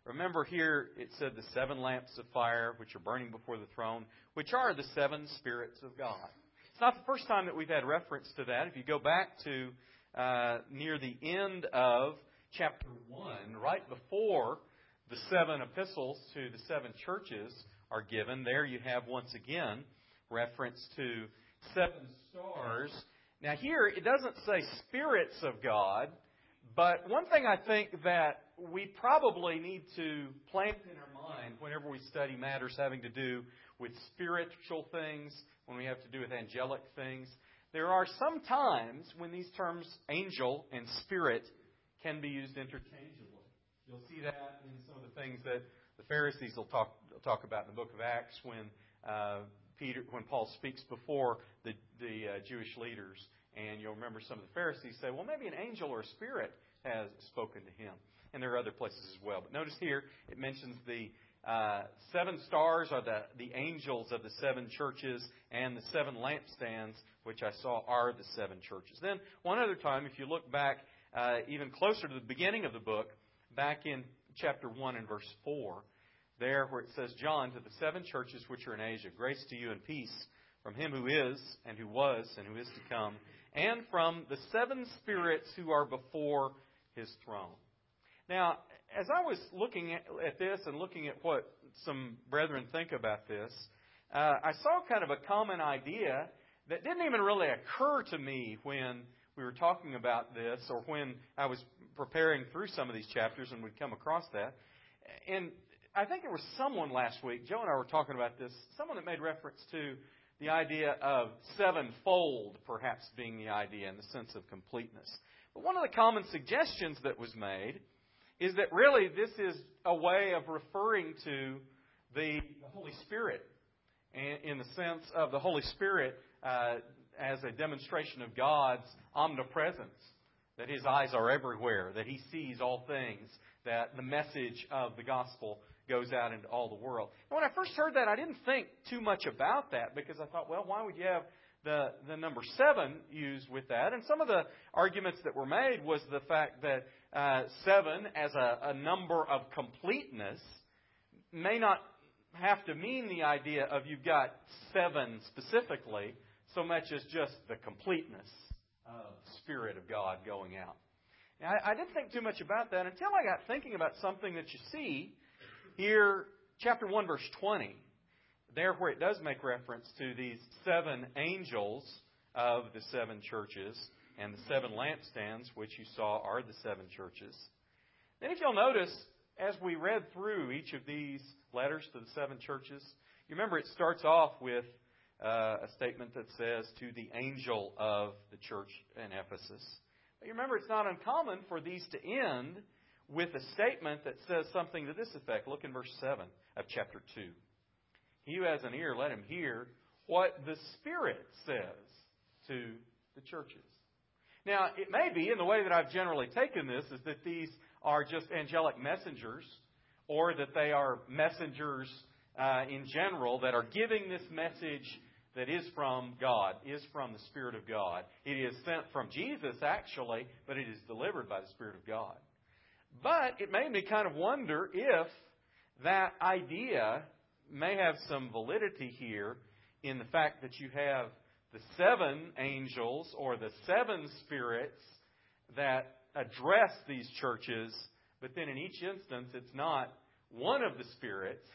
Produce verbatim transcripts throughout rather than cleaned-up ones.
Remember here it said the seven lamps of fire which are burning before the throne, which are the seven spirits of God. It's not the first time that we've had reference to that. If you go back to uh, near the end of chapter one, right before the seven epistles to the seven churches are given, there you have once again reference to seven stars. Now here it doesn't say spirits of God, but one thing I think that we probably need to plant in our mind whenever we study matters having to do with spiritual things, when we have to do with angelic things, there are some times when these terms angel and spirit can be used interchangeably. You'll see that in some of the things that the Pharisees will talk talk about in the book of Acts when uh, Peter, when Paul speaks before the the uh, Jewish leaders, and you'll remember some of the Pharisees say, "Well, maybe an angel or a spirit has spoken to him." And there are other places as well. But notice here it mentions the uh, seven stars are the the angels of the seven churches, and the seven lampstands, which I saw, are the seven churches. Then one other time, if you look back uh, even closer to the beginning of the book, back in chapter one and verse four, there where it says, John, to the seven churches which are in Asia, grace to you and peace from Him who is, and who was, and who is to come, and from the seven spirits who are before His throne. Now, as I was looking at, at this and looking at what some brethren think about this, uh, I saw kind of a common idea that didn't even really occur to me when we were talking about this, or when I was preparing through some of these chapters and would come across that. And I think there was someone last week, Joe and I were talking about this, someone that made reference to the idea of sevenfold perhaps being the idea in the sense of completeness. But one of the common suggestions that was made is that really this is a way of referring to the Holy Spirit, in the sense of the Holy Spirit uh, as a demonstration of God's omnipresence, that His eyes are everywhere, that He sees all things, that the message of the gospel goes out into all the world. And when I first heard that, I didn't think too much about that, because I thought, well, why would you have the, the number seven used with that? And some of the arguments that were made was the fact that uh, seven as a, a number of completeness may not have to mean the idea of you've got seven specifically, so much as just the completeness of the Spirit of God going out. Now, I, I didn't think too much about that until I got thinking about something that you see here, chapter one, verse twenty. There where it does make reference to these seven angels of the seven churches and the seven lampstands, which you saw are the seven churches. Then if you'll notice, as we read through each of these letters to the seven churches, you remember it starts off with uh, a statement that says, to the angel of the church in Ephesus. But you remember it's not uncommon for these to end with a statement that says something to this effect. Look in verse seven of chapter two. He who has an ear, let him hear what the Spirit says to the churches. Now, it may be, in the way that I've generally taken this, is that these are just angelic messengers, or that they are messengers uh, in general that are giving this message that is from God, is from the Spirit of God. It is sent from Jesus, actually, but it is delivered by the Spirit of God. But it made me kind of wonder if that idea may have some validity here in the fact that you have the seven angels or the seven spirits that address these churches, but then in each instance it's not one of the spirits.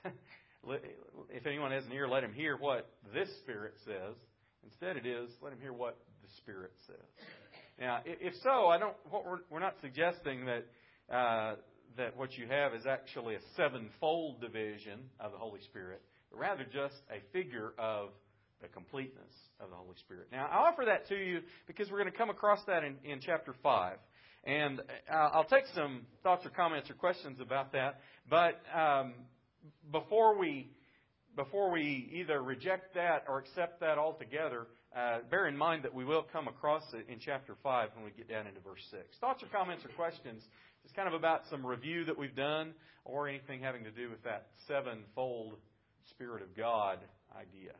If anyone has an ear, let him hear what this Spirit says. Instead it is, let him hear what the Spirit says. Now, if so, I don't. What we're, we're not suggesting that uh, that what you have is actually a sevenfold division of the Holy Spirit, but rather just a figure of the completeness of the Holy Spirit. Now, I offer that to you because we're going to come across that in, in chapter five. And I'll take some thoughts or comments or questions about that. But um, before we before we either reject that or accept that altogether, uh, bear in mind that we will come across it in chapter five when we get down into verse six. Thoughts or comments or questions, just kind of about some review that we've done, or anything having to do with that sevenfold Spirit of God idea.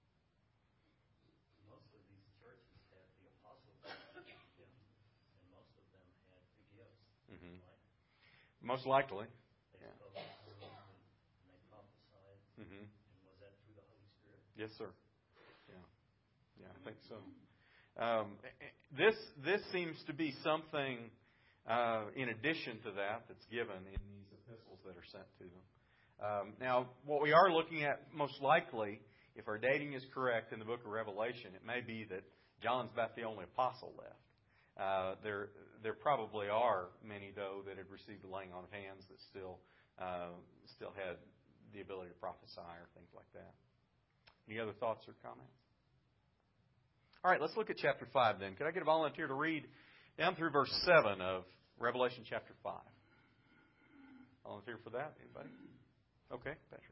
Most of these churches had the apostles, and most of them had the gifts. Mm-hmm. Right? Most likely. They Yeah. spoke in Yes, sir. Yeah, yeah, I think so. Um, this this seems to be something uh, in addition to that that's given in these epistles that are sent to them. Um, now, what we are looking at most likely, if our dating is correct in the book of Revelation, it may be that John's about the only apostle left. Uh, there, there probably are many, though, that had received the laying on of hands that still, uh, still had the ability to prophesy or things like that. Any other thoughts or comments? All right, let's look at chapter five then. Could I get a volunteer to read down through verse seven of Revelation chapter five? Volunteer for that? Anybody? Okay, Patrick.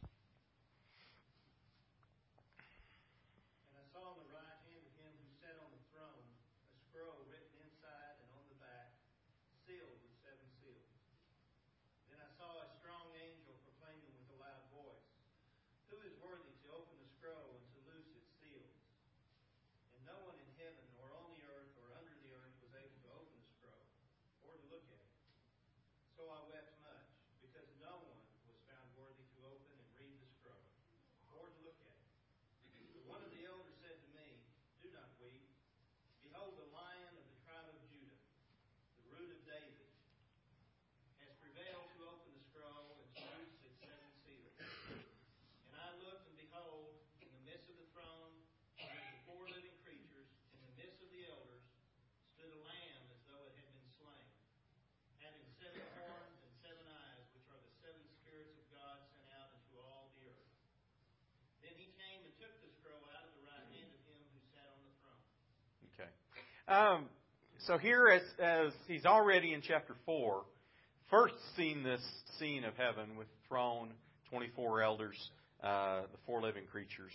Um, so here, as, as he's already in chapter four, first seen this scene of heaven with the throne, twenty-four elders, uh, the four living creatures.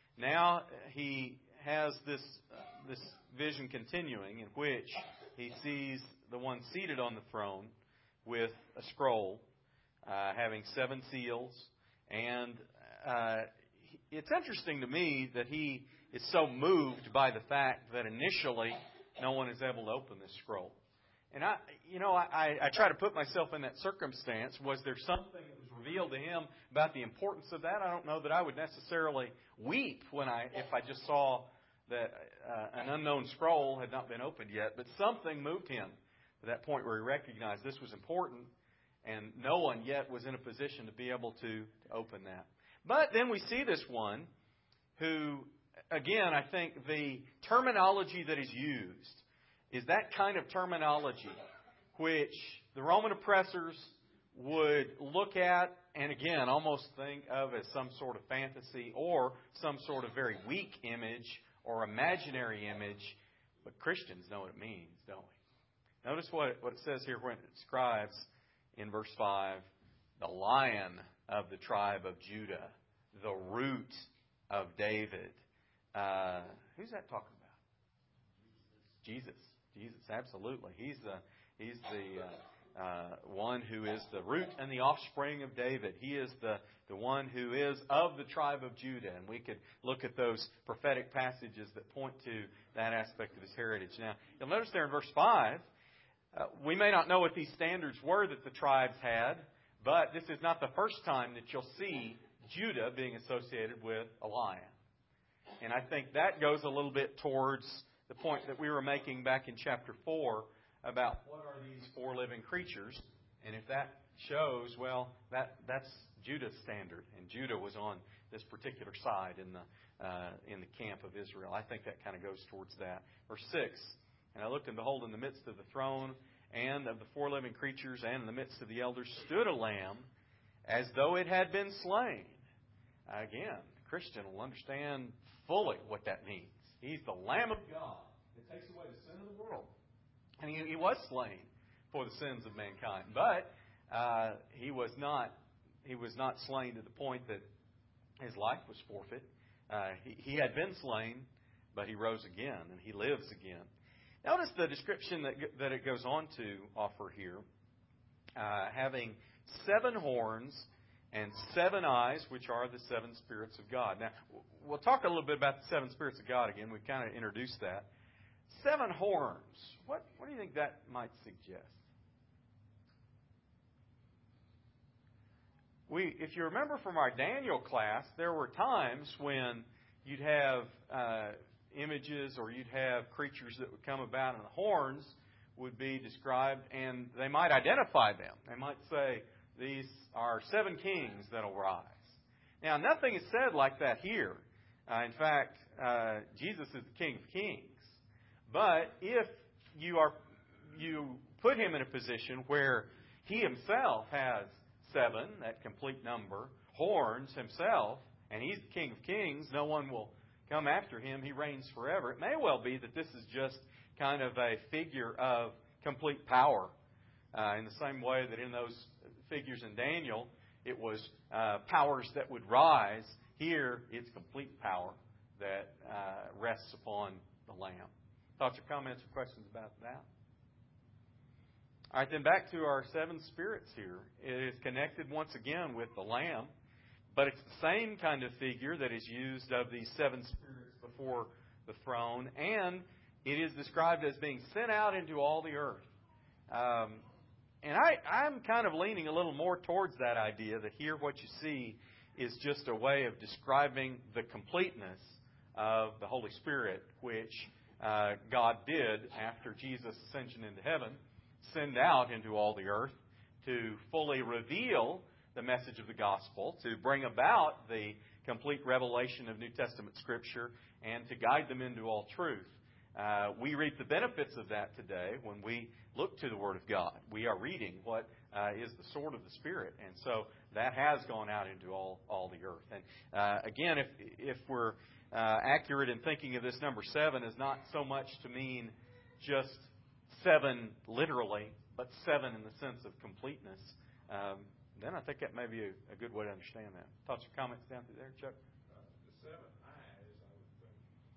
Now he has this uh, this vision continuing in which he sees the one seated on the throne with a scroll uh, having seven seals. And uh, it's interesting to me that he is so moved by the fact that initially no one is able to open this scroll. And I, you know, I, I try to put myself in that circumstance. Was there something that was revealed to him about the importance of that? I don't know that I would necessarily weep when I, if I just saw that uh, an unknown scroll had not been opened yet. But something moved him to that point where he recognized this was important, and no one yet was in a position to be able to, to open that. But then we see this one who, again, I think the terminology that is used is that kind of terminology which the Roman oppressors would look at and, again, almost think of as some sort of fantasy or some sort of very weak image or imaginary image. But Christians know what it means, don't we? Notice what it, what it says here when it describes in verse five, the Lion of the tribe of Judah, the root of David. Uh, who's that talking about? Jesus. Jesus, absolutely. He's the he's the uh, uh, one who is the root and the offspring of David. He is the, the one who is of the tribe of Judah. And we could look at those prophetic passages that point to that aspect of his heritage. Now, you'll notice there in verse five, uh, we may not know what these standards were that the tribes had, but this is not the first time that you'll see Judah being associated with a lion. And I think that goes a little bit towards the point that we were making back in chapter four about what are these four living creatures. And if that shows, well, that that's Judah's standard. And Judah was on this particular side in the uh, in the camp of Israel. I think that kind of goes towards that. Verse six, and I looked and behold, in the midst of the throne and of the four living creatures and in the midst of the elders stood a lamb as though it had been slain. Again, the Christian will understand fully what that means. He's the Lamb of God that takes away the sin of the world. And he, he was slain for the sins of mankind. But uh, he was not he was not slain to the point that his life was forfeit. Uh, he, he had been slain, but he rose again, and he lives again. Notice the description that, that it goes on to offer here. Uh, having seven horns and seven eyes, which are the seven spirits of God. Now, we'll talk a little bit about the seven spirits of God again. We've kind of introduced that. Seven horns. What, what do you think that might suggest? we, if you remember from our Daniel class, there were times when you'd have uh, images or you'd have creatures that would come about, and the horns would be described, and they might identify them. They might say, these are seven kings that will rise. Now, nothing is said like that here. Uh, in fact, uh, Jesus is the King of Kings. But if you are you put him in a position where he himself has seven, that complete number, horns himself, and he's the King of Kings, no one will come after him. He reigns forever. It may well be that this is just kind of a figure of complete power. Uh, in the same way that in those figures in Daniel, it was uh, powers that would rise. Here, it's complete power that uh, rests upon the Lamb. Thoughts or comments or questions about that? All right, then back to our seven spirits here. It is connected once again with the Lamb, but it's the same kind of figure that is used of these seven spirits before the throne, and it is described as being sent out into all the earth. Um, and I, I'm kind of leaning a little more towards that idea that here what you see is just a way of describing the completeness of the Holy Spirit, which uh, God did after Jesus' ascension into heaven, send out into all the earth to fully reveal the message of the gospel, to bring about the complete revelation of New Testament Scripture, and to guide them into all truth. Uh, we reap the benefits of that today when we look to the Word of God. We are reading what uh, is the sword of the Spirit, and so that has gone out into all, all the earth. And uh, again, if if we're uh, accurate in thinking of this number seven as not so much to mean just seven literally, but seven in the sense of completeness, um, then I think that may be a, a good way to understand that. Thoughts or comments down through there, Chuck? Uh, the seven eyes, I would think,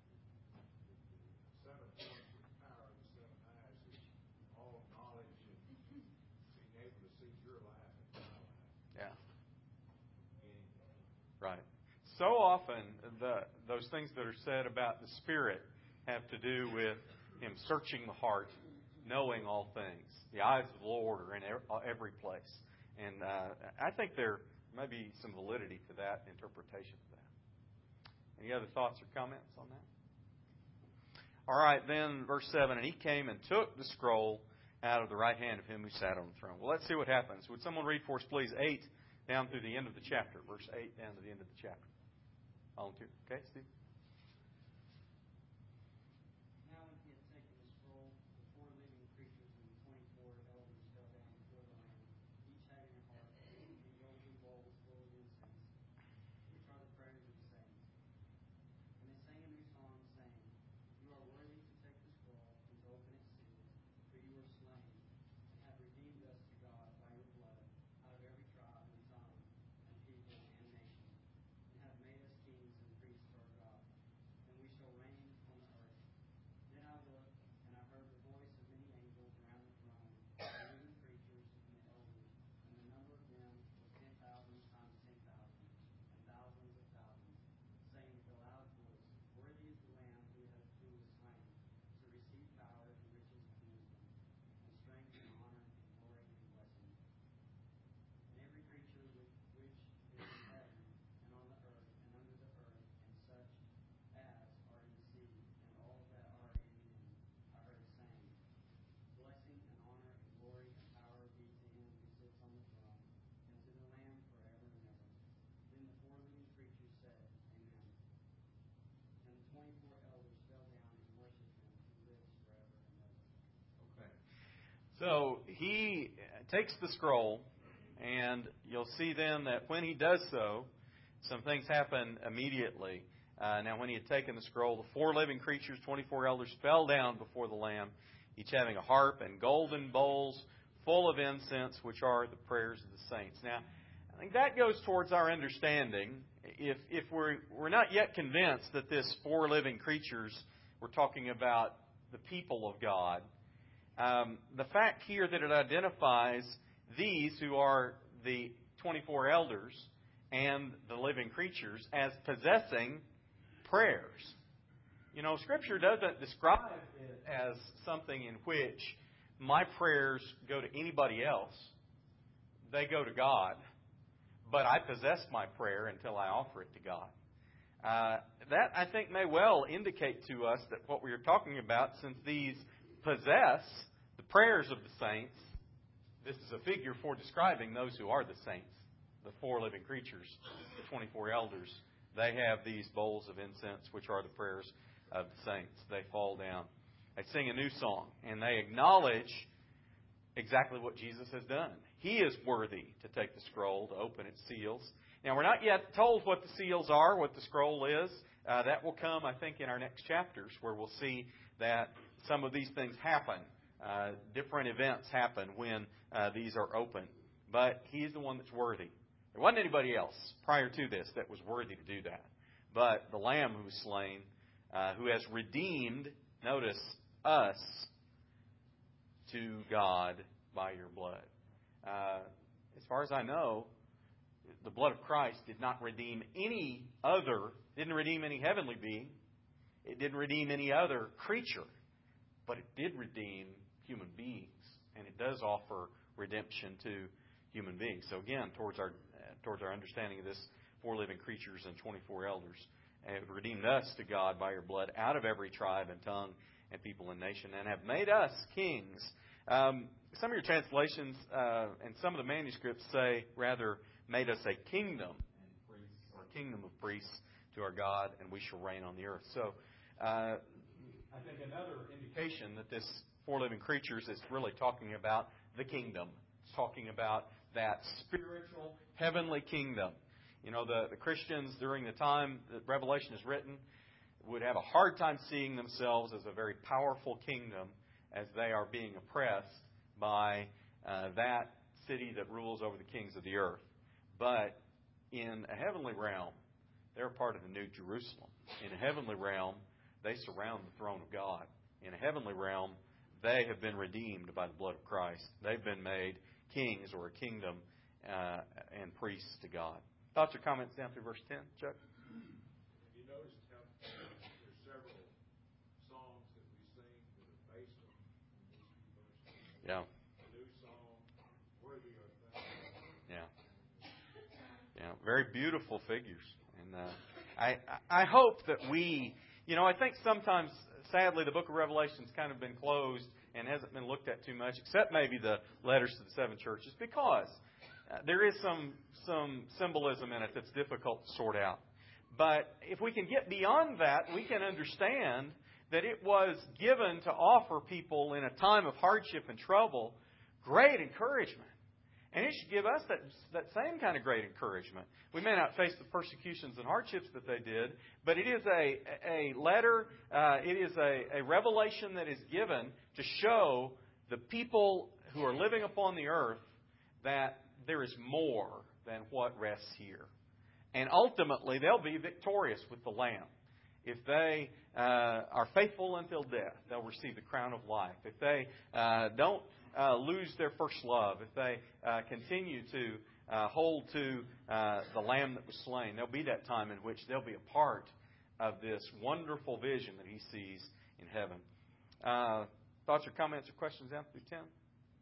the seven points of power of the seven eyes is all knowledge and being able to see your life and my life. Yeah. Anything. Right. So often, the those things that are said about the Spirit have to do with Him searching the heart, knowing all things. The eyes of the Lord are in every place. And uh, I think there may be some validity to that interpretation of that. Any other thoughts or comments on that? All right, then, verse seven, and he came and took the scroll out of the right hand of him who sat on the throne. Well, let's see what happens. Would someone read for us, please, eight down through the end of the chapter, verse eight down to the end of the chapter. Volunteer. Okay, Steve? Now when he had taken the scroll, the four living creatures and the twenty-four elders fell down before the Lamb, each having a harp and golden bowls full of incense, which are the prayers of the saints. And they sang a new song, saying, You are worthy to take the scroll and to open its seals, for you were slain, and have redeemed us to God by your blood out of every tribe and tongue and people and nation, and have made us kings and priests to our God, and we shall reign on the earth. Then I looked, and I heard the voice of many angels around the throne, the living creatures and the elders, and the number of them was ten thousand times ten thousand, and thousands of thousands, saying with a loud voice, Worthy is the Lamb who, has, who was slain, to receive power and riches and wisdom, and strength and honor and glory and blessing. And every creature which, which is in heaven and on the earth and under the earth, and such as are in the sea, and all that are in them, I heard saying, Blessing and honor and glory and power be to him who sits on the throne, and to the Lamb forever and ever. Then the four living creatures said, Amen. And the twenty-four elders fell down and worshipped him who lives forever and ever. Okay. So he takes the scroll, and you'll see then that when he does so, some things happen immediately. Uh, now, when he had taken the scroll, the four living creatures, twenty-four elders, fell down before the Lamb, each having a harp and golden bowls full of incense, which are the prayers of the saints. Now, I think that goes towards our understanding. If if we're we're not yet convinced that this four living creatures, we're talking about the people of God, um, the fact here that it identifies these who are the twenty-four elders and the living creatures as possessing prayers. You know, Scripture doesn't describe it as something in which my prayers go to anybody else. They go to God. but I possess my prayer until I offer it to God. Uh, that, I think, may well indicate to us that what we are talking about, since these possess the prayers of the saints, this is a figure for describing those who are the saints, the four living creatures, the twenty-four elders. They have these bowls of incense, which are the prayers of the saints. They fall down. They sing a new song, and they acknowledge exactly what Jesus has done. He is worthy to take the scroll, to open its seals. Now, we're not yet told what the seals are, what the scroll is. Uh, that will come, I think, in our next chapters, where we'll see that some of these things happen. Uh, different events happen when uh, these are open. But He is the one that's worthy. There wasn't anybody else prior to this that was worthy to do that. But the Lamb who was slain, uh, who has redeemed, notice, us to God by your blood. Uh, as far as I know, the blood of Christ did not redeem any other, didn't redeem any heavenly being. It didn't redeem any other creature. But it did redeem human beings. And it does offer redemption to human beings. So again, towards our uh, towards our understanding of this four living creatures and twenty-four elders, have redeemed us to God by your blood out of every tribe and tongue and people and nation, and have made us kings. Um, some of your translations uh, and some of the manuscripts say, rather, made us a kingdom and priests, or a kingdom of priests to our God, and we shall reign on the earth. So, uh, I think another indication that this four living creatures is really talking about the kingdom. It's talking about that spiritual, heavenly kingdom. You know, the, the Christians during the time that Revelation is written would have a hard time seeing themselves as a very powerful kingdom as they are being oppressed by uh, that city that rules over the kings of the earth. But in a heavenly realm, they're part of the New Jerusalem. In a heavenly realm, they surround the throne of God. In a heavenly realm, they have been redeemed by the blood of Christ. They've been made kings or a kingdom uh, and priests to God. Thoughts or comments down through verse ten, Chuck? Have you noticed how there's several songs that we sing that are based on these few verses? Yeah. A new song, Worthy Art Thou. Yeah. Yeah. Very beautiful figures. And uh, I, I hope that we, you know, I think sometimes, sadly, the book of Revelation's kind of been closed and hasn't been looked at too much, except maybe the letters to the seven churches, because Uh, there is some some symbolism in it that's difficult to sort out. But if we can get beyond that, we can understand that it was given to offer people in a time of hardship and trouble great encouragement. And it should give us that, that same kind of great encouragement. We may not face the persecutions and hardships that they did, but it is a, a letter, uh, it is a, a revelation that is given to show the people who are living upon the earth that there is more than what rests here. And ultimately, they'll be victorious with the Lamb. If they uh, are faithful until death, they'll receive the crown of life. If they uh, don't uh, lose their first love, if they uh, continue to uh, hold to uh, the Lamb that was slain, there'll be that time in which they'll be a part of this wonderful vision that He sees in heaven. Uh, thoughts or comments or questions down through ten?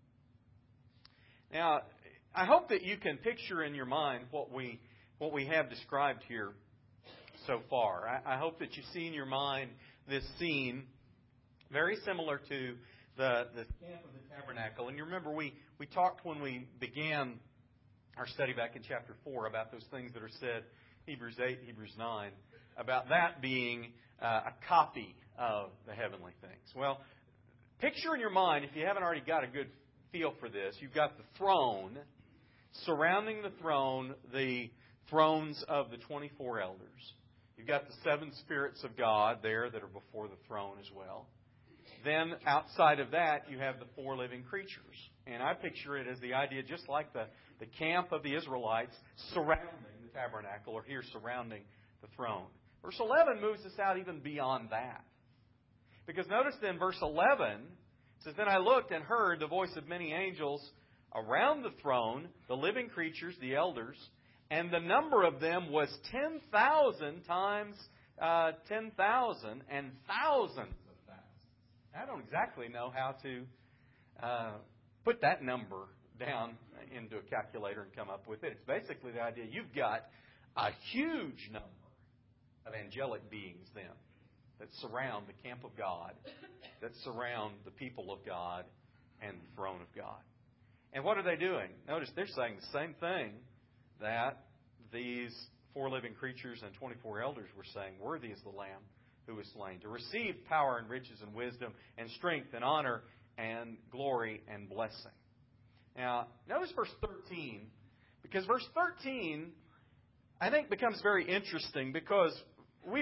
Now, I hope that you can picture in your mind what we what we have described here so far. I, I hope that you see in your mind this scene very similar to the, the camp of the tabernacle. And you remember we, we talked when we began our study back in chapter four about those things that are said, Hebrews eight, Hebrews nine, about that being uh, a copy of the heavenly things. Well, picture in your mind, if you haven't already got a good feel for this, you've got the throne. Surrounding the throne, the thrones of the twenty-four elders. You've got the seven spirits of God there that are before the throne as well. Then outside of that, you have the four living creatures. And I picture it as the idea just like the, the camp of the Israelites surrounding the tabernacle, or here surrounding the throne. Verse eleven moves us out even beyond that. Because notice then verse eleven, it says, Then I looked and heard the voice of many angels around the throne, the living creatures, the elders, and the number of them was ten thousand times uh, ten thousand and thousands of thousands. I don't exactly know how to uh, put that number down into a calculator and come up with it. It's basically the idea you've got a huge number of angelic beings then that surround the camp of God, that surround the people of God and the throne of God. And what are they doing? Notice they're saying the same thing that these four living creatures and twenty-four elders were saying. Worthy is the Lamb who was slain to receive power and riches and wisdom and strength and honor and glory and blessing. Now, notice verse thirteen, because verse thirteen, I think, becomes very interesting because we,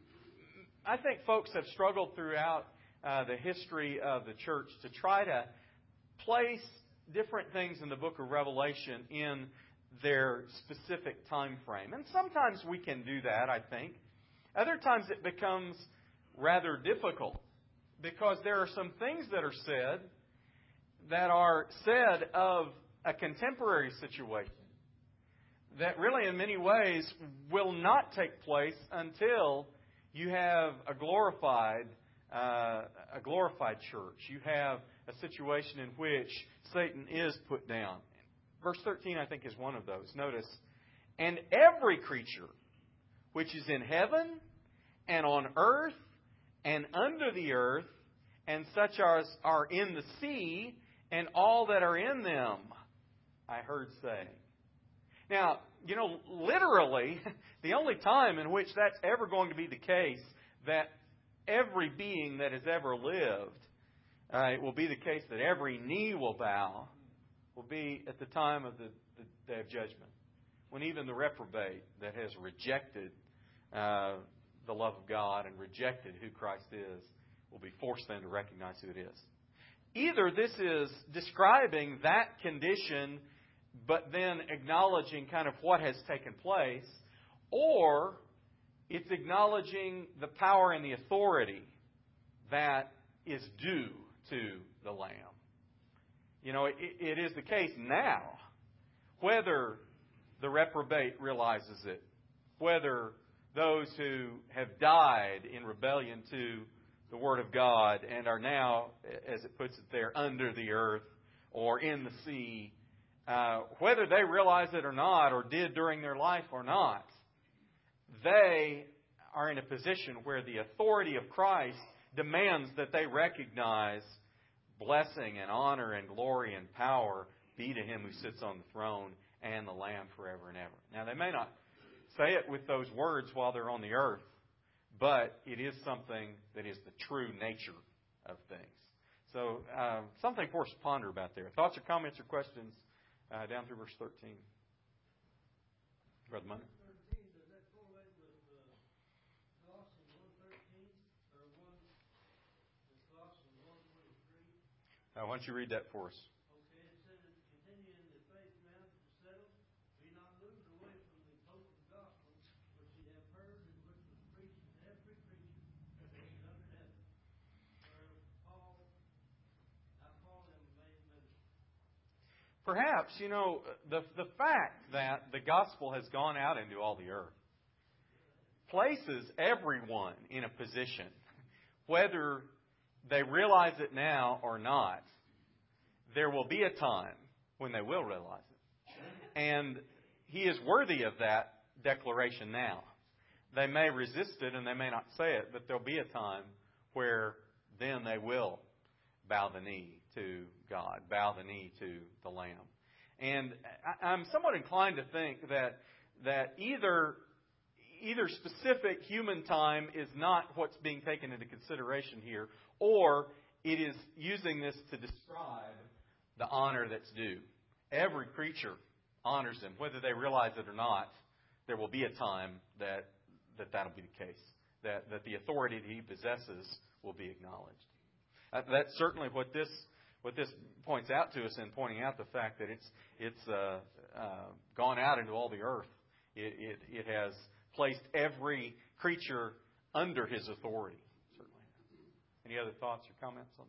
I think folks have struggled throughout uh, the history of the church to try to place different things in the book of Revelation in their specific time frame. And sometimes we can do that, I think. Other times it becomes rather difficult because there are some things that are said that are said of a contemporary situation that really in many ways will not take place until you have a glorified uh, a glorified church. You have a situation in which Satan is put down. Verse thirteen, I think, is one of those. Notice, and every creature which is in heaven and on earth and under the earth and such as are in the sea and all that are in them, I heard saying. Now, you know, literally, the only time in which that's ever going to be the case, that every being that has ever lived, uh, it will be the case that every knee will bow, will be at the time of the, the day of judgment, when even the reprobate that has rejected uh, the love of God and rejected who Christ is will be forced then to recognize who it is. Either this is describing that condition, but then acknowledging kind of what has taken place, or it's acknowledging the power and the authority that is due to the Lamb. You know, it, it is the case now, whether the reprobate realizes it, whether those who have died in rebellion to the Word of God and are now, as it puts it there, under the earth or in the sea, uh, whether they realize it or not, or did during their life or not, they are in a position where the authority of Christ demands that they recognize blessing and honor and glory and power be to Him who sits on the throne and the Lamb forever and ever. Now, they may not say it with those words while they're on the earth, but it is something that is the true nature of things. So, uh, something for us to ponder about there. Thoughts or comments or questions uh, down through verse thirteen? Brother Munner? Uh, why don't you read that for us? Okay, it says, continue in the faith now to settle, be not moved away from the hope of the gospel, which ye have heard and which was preached to every creature that is under heaven. Where Paul, I Paul am made minister. Perhaps, you know, the the fact that the gospel has gone out into all the earth places everyone in a position, whether they realize it now or not, there will be a time when they will realize it. And He is worthy of that declaration now. They may resist it and they may not say it, but there'll be a time where then they will bow the knee to God, bow the knee to the Lamb. And I'm somewhat inclined to think that that either either specific human time is not what's being taken into consideration here, or it is using this to describe the honor that's due. Every creature honors Him, whether they realize it or not. There will be a time that that that'll be the case, that that the authority that He possesses will be acknowledged. Uh, that's certainly what this what this points out to us in pointing out the fact that it's it's uh, uh, gone out into all the earth. It, it it has placed every creature under His authority. Certainly. Any other thoughts or comments on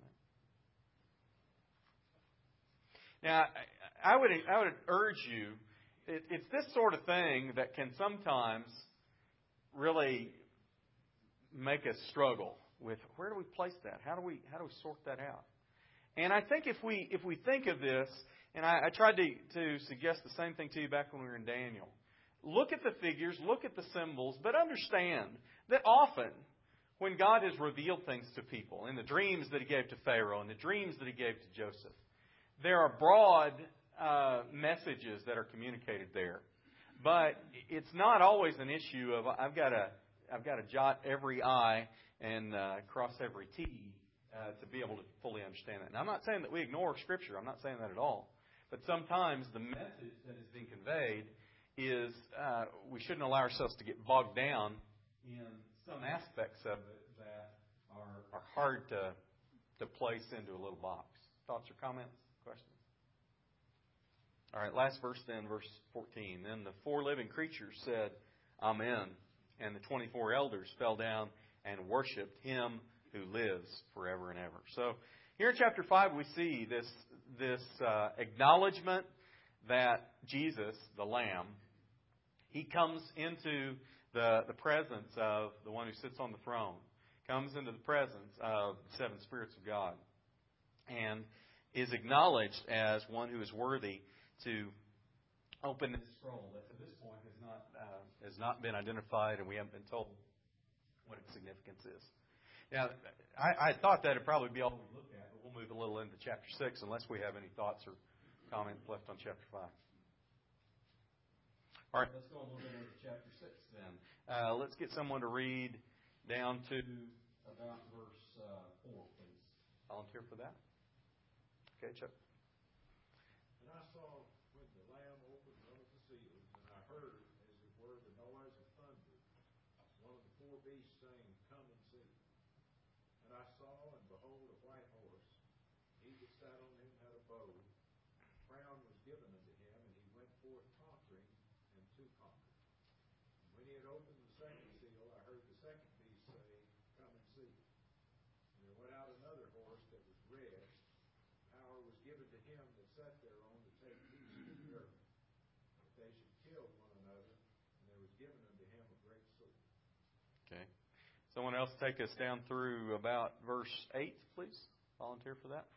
that? Now, I would I would urge you. It, it's this sort of thing that can sometimes really make us struggle with where do we place that? How do we how do we sort that out? And I think if we if we think of this And I, I tried to, to suggest the same thing to you back when we were in Daniel. Look at the figures, look at the symbols, but understand that often when God has revealed things to people, in the dreams that He gave to Pharaoh, and the dreams that He gave to Joseph, there are broad uh, messages that are communicated there. But it's not always an issue of I've got to I've got to jot every I and uh, cross every T uh, to be able to fully understand that. And I'm not saying that we ignore Scripture. I'm not saying that at all. But sometimes the message that is being conveyed is uh, we shouldn't allow ourselves to get bogged down in some aspects of it that are, are hard to to place into a little box. Thoughts or comments? Questions? All right, last verse then, verse fourteen. Then the four living creatures said, Amen. And the twenty-four elders fell down and worshipped Him who lives forever and ever. So here in chapter five we see this, this uh, acknowledgement that Jesus, the Lamb, He comes into the, the presence of the one who sits on the throne, comes into the presence of the seven spirits of God, and is acknowledged as one who is worthy to open this scroll that to this point has not uh, has not been identified, and we haven't been told what its significance is. Now, I, I thought that would probably be all we look at, but we'll move a little into chapter six unless we have any thoughts or comments left on chapter five. All right, let's go a little bit into chapter six then. Uh, let's get someone to read down to about verse uh, four, please. Volunteer for that? Okay, Chuck. And I saw when the Lamb opened one of the seals, and I heard, as it were, the noise of thunder, one of the four beasts saying, Come and see. And I saw, and behold, a white horse. He that sat on him had a bow. A crown was given unto him, and he went forth conquering and to conquer. And when he had opened the second seal, I heard the second beast say, Come and see. And there went out another horse that was red. Power was given to him that sat thereon to take peace to the earth, that they should kill one another, and there was given unto him a great sword. Okay. Someone else take us down through about verse eight, please. Volunteer for that.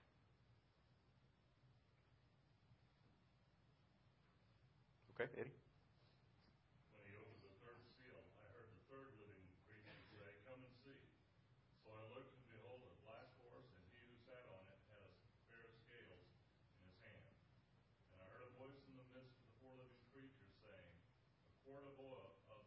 Okay, Eddie. When he opened the third seal, I heard the third living creature say, Come and see. So I looked, and behold, a black horse, and he who sat on it had a pair of scales in his hand. And I heard a voice in the midst of the four living creatures saying, A quart of oil of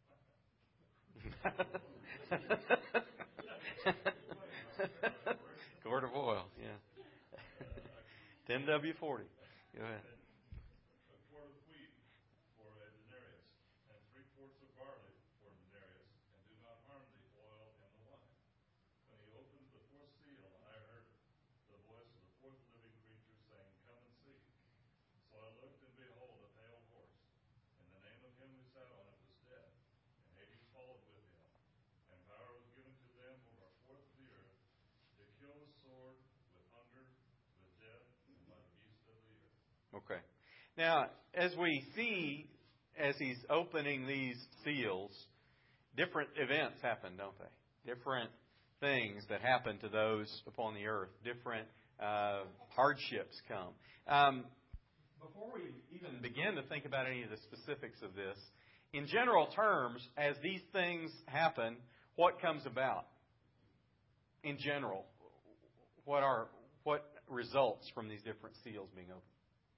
Quart of oil, yeah. ten W forty. Go ahead. a quart of wheat for a denarius, and three quarts of barley for a denarius, and do not harm the oil and the wine. When he opened the fourth seal, I heard the voice of the fourth living creature saying, Come and see. So I looked, and behold, a pale horse, and the name of him who sat on it was Death, and Hades followed with him. And power was given to them over a fourth of the earth to kill with sword, with hunger, with death, and by the beasts of the earth. Okay. Now, as we see, as he's opening these seals, different events happen, don't they? Different things that happen to those upon the earth. Different uh, hardships come. Um, before we even begin to think about any of the specifics of this, in general terms, as these things happen, what comes about? In general, what are what results from these different seals being opened?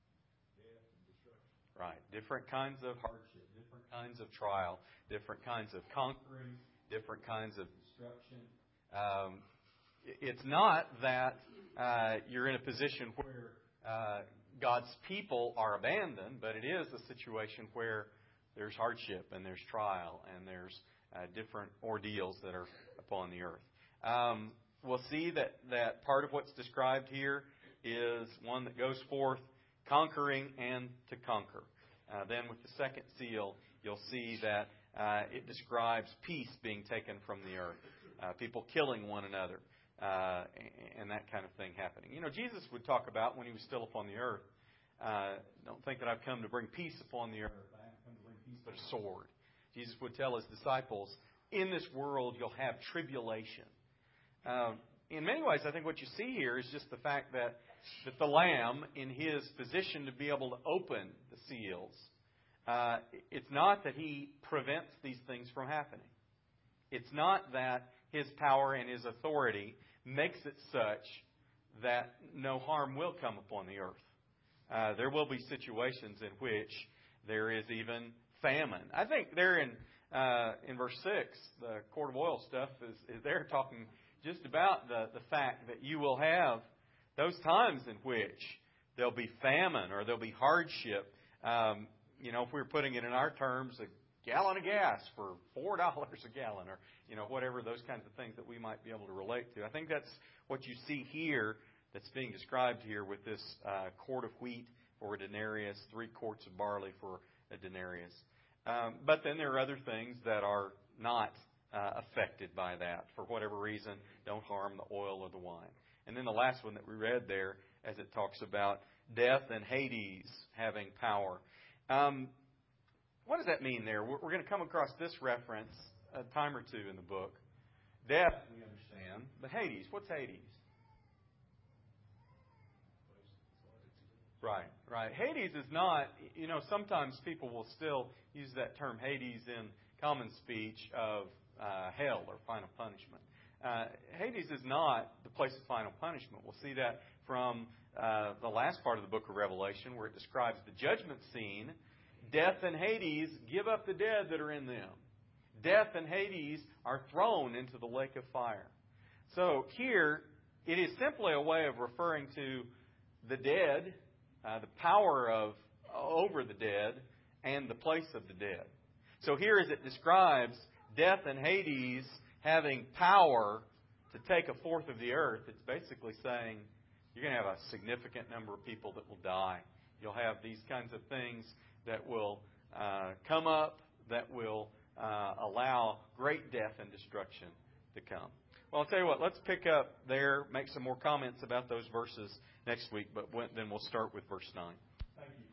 Right. Different kinds of hardship, different kinds of trial, different kinds of conquering, different kinds of destruction. Um, it's not that uh, you're in a position where uh, God's people are abandoned, but it is a situation where there's hardship and there's trial and there's uh, different ordeals that are upon the earth. Um, we'll see that, that part of what's described here is one that goes forth conquering and to conquer. Uh, then with the second seal, you'll see that uh, it describes peace being taken from the earth, uh, people killing one another, uh, and that kind of thing happening. You know, Jesus would talk about when he was still upon the earth, uh, don't think that I've come to bring peace upon the earth. I haven't come to bring peace but a sword. Jesus would tell his disciples, in this world you'll have tribulation. Um, in many ways, I think what you see here is just the fact that, that the Lamb, in His position to be able to open the seals, uh, it's not that He prevents these things from happening. It's not that His power and His authority makes it such that no harm will come upon the earth. Uh, there will be situations in which there is even famine. I think there in uh, in verse six, the quart of oil stuff is, is there talking just about the, the fact that you will have those times in which there'll be famine or there'll be hardship. Um, you know, if we were putting it in our terms, a gallon of gas for four dollars a gallon, or you know, whatever those kinds of things that we might be able to relate to. I think that's what you see here that's being described here with this uh, quart of wheat for a denarius, three quarts of barley for a denarius. Um, but then there are other things that are not uh, affected by that for whatever reason, don't harm the oil or the wine. And then the last one that we read there, as it talks about death and Hades having power. Um, what does that mean there? We're, we're going to come across this reference a time or two in the book. Death, we understand, but Hades, what's Hades? Right, right. Hades is not, you know, sometimes people will still use that term Hades in common speech of uh, hell or final punishment. Uh, Hades is not the place of final punishment. We'll see that from uh, the last part of the book of Revelation where it describes the judgment scene. Death and Hades give up the dead that are in them. Death and Hades are thrown into the lake of fire. So here, it is simply a way of referring to the dead, Uh, the power of over the dead, and the place of the dead. So here, as it describes death and Hades having power to take a fourth of the earth, it's basically saying you're going to have a significant number of people that will die. You'll have these kinds of things that will uh, come up that will uh, allow great death and destruction to come. Well, I'll tell you what, let's pick up there, make some more comments about those verses next week, but then we'll start with verse nine. Thank you.